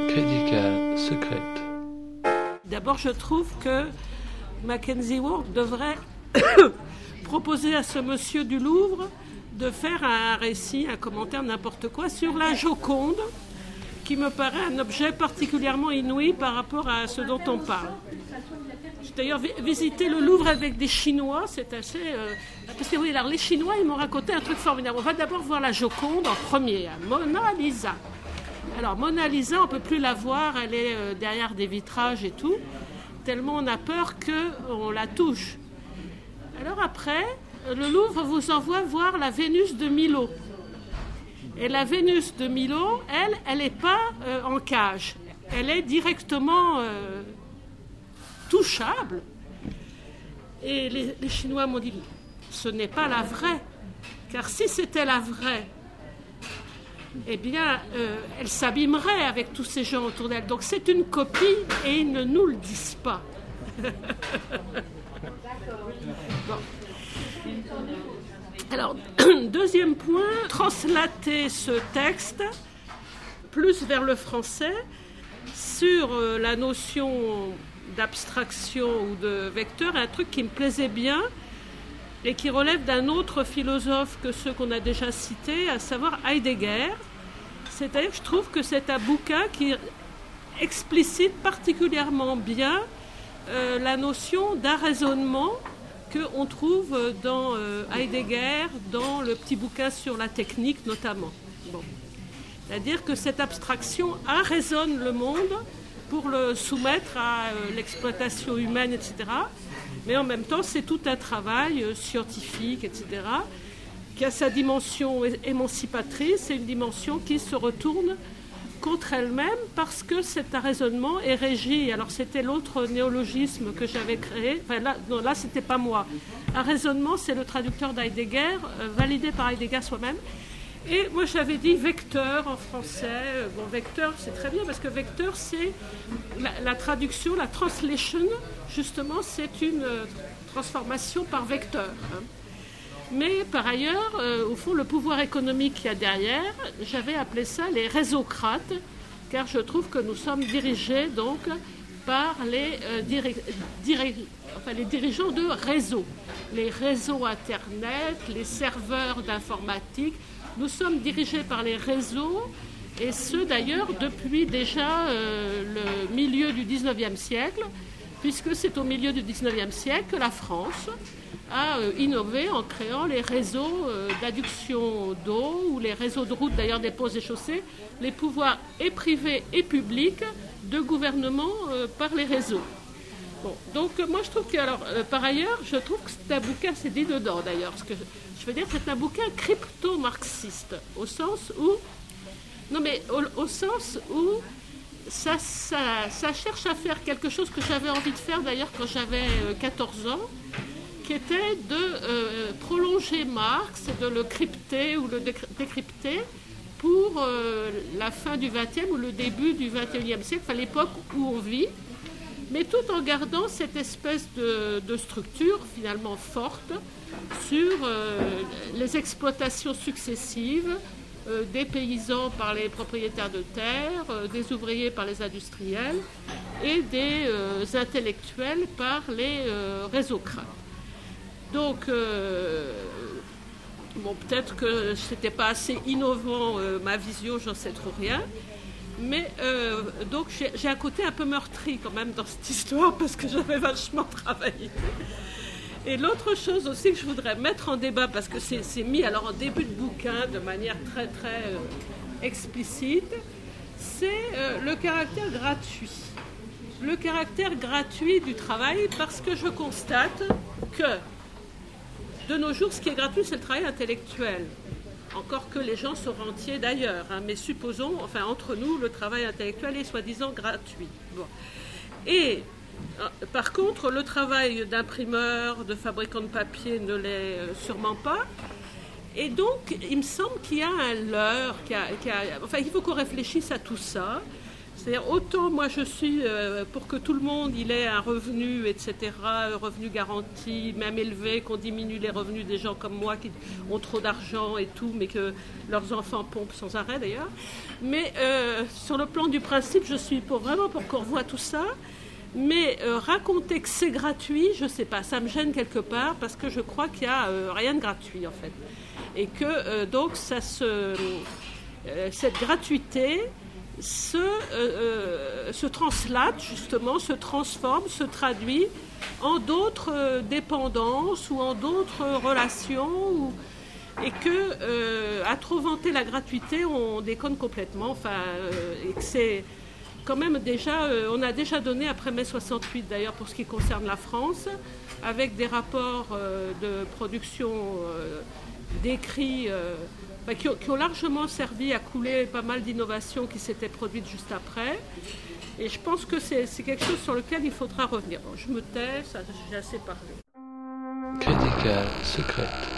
Critica secrète. D'abord, je trouve que Mackenzie Ward devrait proposer à ce monsieur du Louvre de faire un récit, un commentaire, n'importe quoi, sur la Joconde, qui me paraît un objet particulièrement inouï par rapport à ce dont on parle. J'ai d'ailleurs visité le Louvre avec des Chinois, c'est assez... parce que oui, alors les Chinois, ils m'ont raconté un truc formidable. On va d'abord voir la Joconde en premier, Mona Lisa. Alors Mona Lisa, on ne peut plus la voir, elle est derrière des vitrages et tout, tellement on a peur qu'on la touche. Alors après, le Louvre vous envoie voir la Vénus de Milo. Et la Vénus de Milo, elle n'est pas en cage. Elle est directement touchable. Et les Chinois m'ont dit, ce n'est pas la vraie. Car si c'était la vraie, eh bien, elle s'abîmerait avec tous ces gens autour d'elle. Donc c'est une copie et ils ne nous le disent pas. Bon. Alors, deuxième point, translater ce texte plus vers le français sur la notion d'abstraction ou de vecteur, un truc qui me plaisait bien et qui relève d'un autre philosophe que ceux qu'on a déjà cités, à savoir Heidegger. C'est-à-dire que je trouve que c'est un bouquin qui explicite particulièrement bien la notion d'un raisonnement qu'on trouve dans Heidegger, dans le petit bouquin sur la technique notamment. Bon. C'est-à-dire que cette abstraction arraisonne le monde pour le soumettre à l'exploitation humaine, etc. Mais en même temps, c'est tout un travail scientifique, etc., qui a sa dimension émancipatrice, c'est une dimension qui se retourne contre elle-même parce que cet raisonnement est régi. Alors c'était l'autre néologisme que j'avais créé. Enfin là c'était pas moi. Un raisonnement, c'est le traducteur d'Heidegger, validé par Heidegger soi-même. Et moi j'avais dit vecteur en français. Bon, vecteur c'est très bien parce que vecteur c'est la traduction, la translation, justement c'est une transformation par vecteur. Hein. Mais par ailleurs, au fond, le pouvoir économique qu'il y a derrière, j'avais appelé ça les réseaucrates, car je trouve que nous sommes dirigés donc par les dirigeants de réseaux. Les réseaux Internet, les serveurs d'informatique, nous sommes dirigés par les réseaux, et ce d'ailleurs depuis déjà le milieu du 19e siècle, puisque c'est au milieu du 19e siècle que la France a innové en créant les réseaux d'adduction d'eau ou les réseaux de routes, d'ailleurs des ponts et chaussées, les pouvoirs et privés et publics de gouvernement par les réseaux. Bon, donc moi je trouve que, alors par ailleurs, je trouve que c'est un bouquin, c'est dit dedans d'ailleurs, ce que je veux dire, c'est un bouquin crypto-marxiste, au sens où, au sens où ça cherche à faire quelque chose que j'avais envie de faire d'ailleurs quand j'avais 14 ans, qui était de prolonger Marx, de le crypter ou le décrypter pour la fin du XXe ou le début du XXIe siècle, enfin l'époque où on vit, mais tout en gardant cette espèce de structure finalement forte sur les exploitations successives des paysans par les propriétaires de terre, des ouvriers par les industriels et des intellectuels par les réseaucrates. Donc, peut-être que c'était pas assez innovant ma vision, j'en sais trop rien. Mais donc j'ai un côté un peu meurtri quand même dans cette histoire parce que j'avais vachement travaillé. Et l'autre chose aussi que je voudrais mettre en débat, parce que c'est mis alors en début de bouquin de manière très très explicite, c'est le caractère gratuit. Le caractère gratuit du travail, parce que je constate que de nos jours, ce qui est gratuit, c'est le travail intellectuel. Encore que les gens sont rentiers d'ailleurs, hein, mais supposons, enfin entre nous, le travail intellectuel est soi-disant gratuit. Bon. Et par contre, le travail d'imprimeur, de fabricant de papier ne l'est sûrement pas. Et donc, il me semble qu'il y a un leurre, il faut qu'on réfléchisse à tout ça. C'est-à-dire autant moi je suis pour que tout le monde il ait un revenu, etc., un revenu garanti, même élevé, qu'on diminue les revenus des gens comme moi qui ont trop d'argent et tout, mais que leurs enfants pompent sans arrêt d'ailleurs. Mais sur le plan du principe, je suis vraiment pour qu'on revoie tout ça. Mais raconter que c'est gratuit, je ne sais pas, ça me gêne quelque part parce que je crois qu'il n'y a rien de gratuit en fait. Et que donc cette gratuité se translate justement, se transforme, se traduit en d'autres dépendances ou en d'autres relations et que à trop vanter la gratuité, on déconne complètement. Et que c'est quand même déjà, on a déjà donné après mai 68 d'ailleurs pour ce qui concerne la France, avec des rapports de production d'écrits qui ont largement servi à couler pas mal d'innovations qui s'étaient produites juste après. Et je pense que c'est quelque chose sur lequel il faudra revenir. Bon, je me tais, ça, j'ai assez parlé. Critica secrète.